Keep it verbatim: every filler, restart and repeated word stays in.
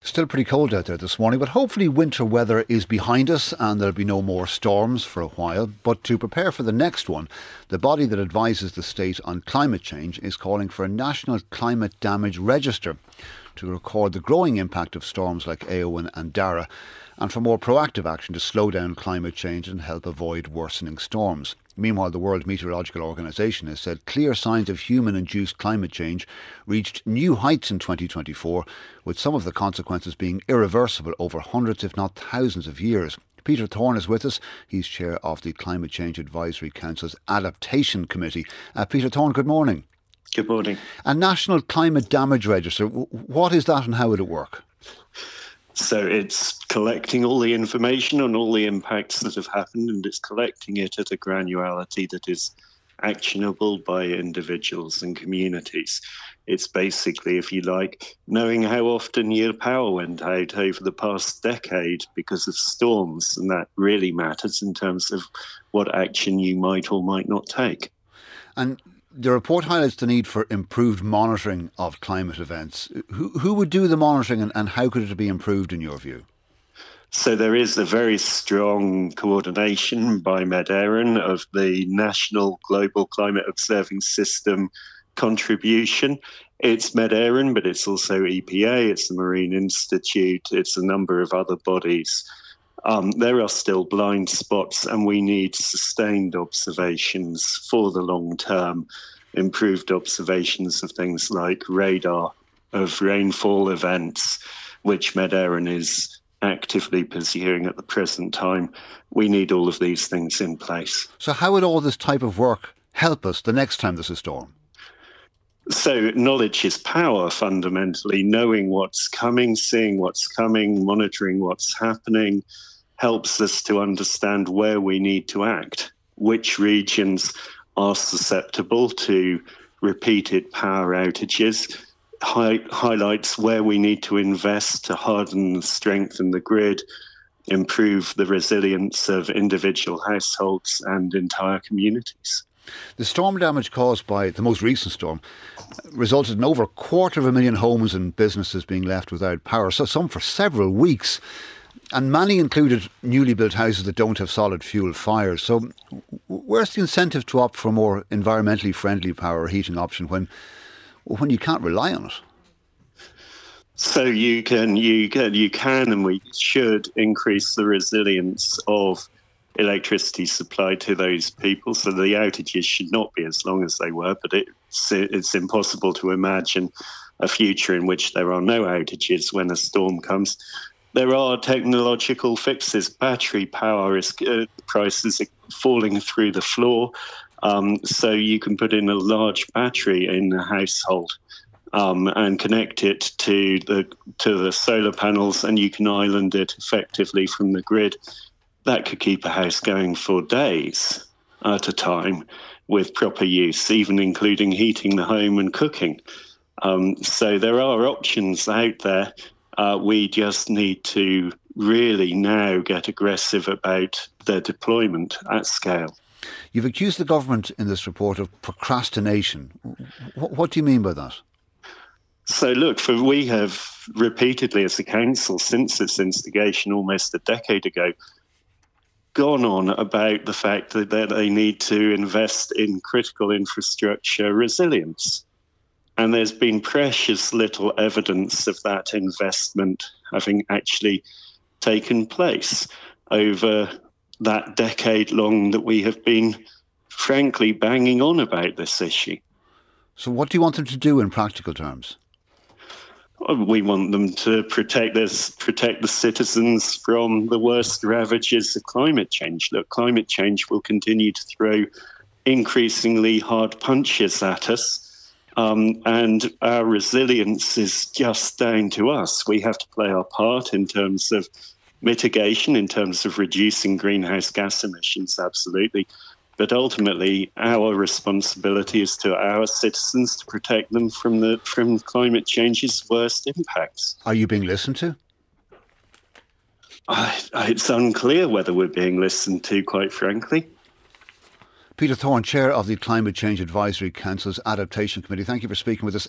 Still pretty cold out there this morning, but hopefully winter weather is behind us and there'll be no more storms for a while. But to prepare for the next one, the body that advises the state on climate change is calling for a national climate damage register to record the growing impact of storms like Éowyn and Dara, and for more proactive action to slow down climate change and help avoid worsening storms. Meanwhile, the World Meteorological Organization has said clear signs of human-induced climate change reached new heights in twenty twenty-four, with some of the consequences being irreversible over hundreds, if not thousands of years. Peter Thorne is with us. He's chair of the Climate Change Advisory Council's Adaptation Committee. Uh, Peter Thorne, good morning. Good morning. A National Climate Damage Register, what is that and how would it work? So it's collecting all the information on all the impacts that have happened, and it's collecting it at a granularity that is actionable by individuals and communities. It's basically, if you like, knowing how often your power went out over the past decade because of storms, and that really matters in terms of what action you might or might not take. And the report highlights the need for improved monitoring of climate events. Who, who would do the monitoring and, and how could it be improved in your view? So there is a very strong coordination by Med Éireann of the National Global Climate Observing System contribution. It's Med Éireann, but it's also E P A, it's the Marine Institute, it's a number of other bodies. Um, there are still blind spots, and we need sustained observations for the long term, improved observations of things like radar, of rainfall events, which Med Éireann is actively pursuing at the present time. We need all of these things in place. So how would all this type of work help us the next time there's a storm? So knowledge is power, fundamentally. Knowing what's coming, seeing what's coming, monitoring what's happening helps us to understand where we need to act, which regions are susceptible to repeated power outages, Hi- highlights where we need to invest to harden and strengthen the grid, improve the resilience of individual households and entire communities. The storm damage caused by the most recent storm resulted in over a quarter of a million homes and businesses being left without power, so some for several weeks. And many included newly built houses that don't have solid fuel fires. So where's the incentive to opt for a more environmentally friendly power heating option when when you can't rely on it? So you can, you can, you can, and we should increase the resilience of electricity supply to those people. So the outages should not be as long as they were, but it's it's impossible to imagine a future in which there are no outages when a storm comes. There are technological fixes. Battery power is uh, prices are falling through the floor. Um, so you can put in a large battery in a household um, and connect it to the to the solar panels, and you can island it effectively from the grid. That could keep a house going for days at a time with proper use, even including heating the home and cooking. Um, so there are options out there. Uh, we just need to really now get aggressive about their deployment at scale. You've accused the government in this report of procrastination. What, what do you mean by that? So look, for we have repeatedly as a council since its instigation almost a decade ago gone on about the fact that, that they need to invest in critical infrastructure resilience. And there's been precious little evidence of that investment having actually taken place over that decade long that we have been, frankly, banging on about this issue. So what do you want them to do in practical terms? We want them to protect this, protect the citizens from the worst ravages of climate change. Look, climate change will continue to throw increasingly hard punches at us. Um, and our resilience is just down to us. We have to play our part in terms of mitigation, in terms of reducing greenhouse gas emissions, absolutely. But ultimately, our responsibility is to our citizens to protect them from the from climate change's worst impacts. Are you being listened to? I, it's unclear whether we're being listened to, quite frankly. Peter Thorne, Chair of the Climate Change Advisory Council's Adaptation Committee, thank you for speaking with us.